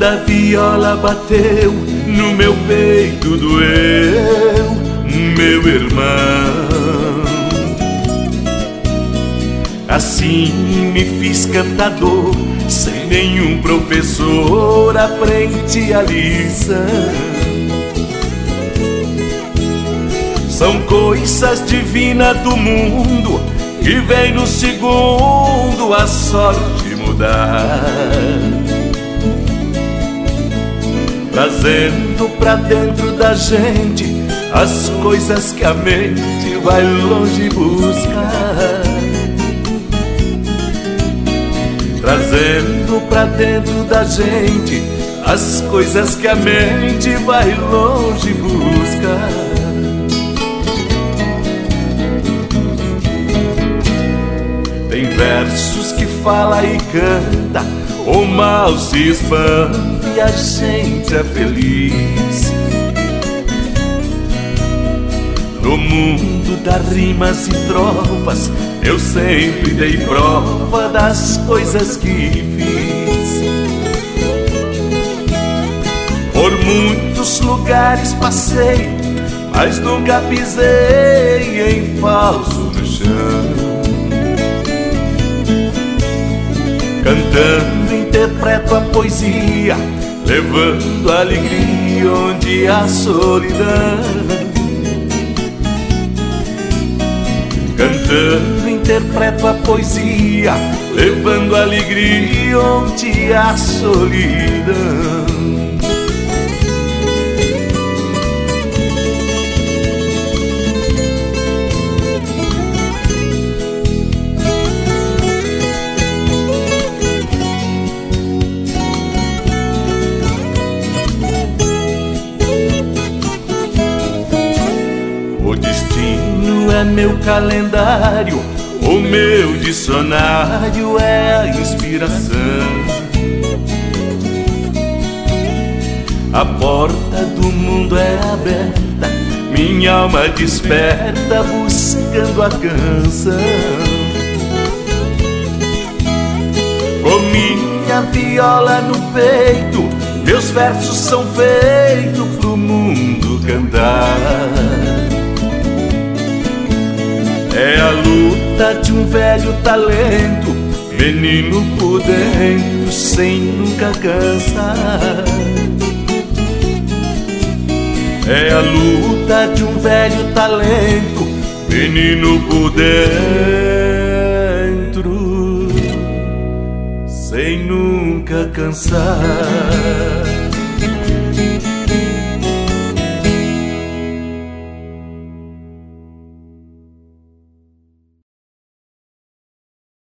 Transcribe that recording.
Quando a viola bateu no meu peito doeu, meu irmão. Assim me fiz cantador, sem nenhum professor aprendi a lição. São coisas divinas do mundo que vem no segundo a sorte mudar, trazendo pra dentro da gente as coisas que a mente vai longe buscar, trazendo pra dentro da gente as coisas que a mente vai longe buscar. Tem versos que fala e canta, o mal se espanta e a gente é feliz. No mundo das rimas e trovas, eu sempre dei prova das coisas que fiz. Por muitos lugares passei, mas nunca pisei em falso no chão. Cantando interpreto a poesia, levando alegria onde há solidão. Cantando interpreto a poesia, levando alegria onde há solidão. O destino é meu calendário, o meu dicionário é a inspiração. A porta do mundo é aberta, minha alma desperta buscando a canção. Com minha viola no peito, meus versos são feitos pro mundo cantar. É a luta de um velho talento, menino por dentro, sem nunca cansar. É a luta de um velho talento, menino por dentro, sem nunca cansar.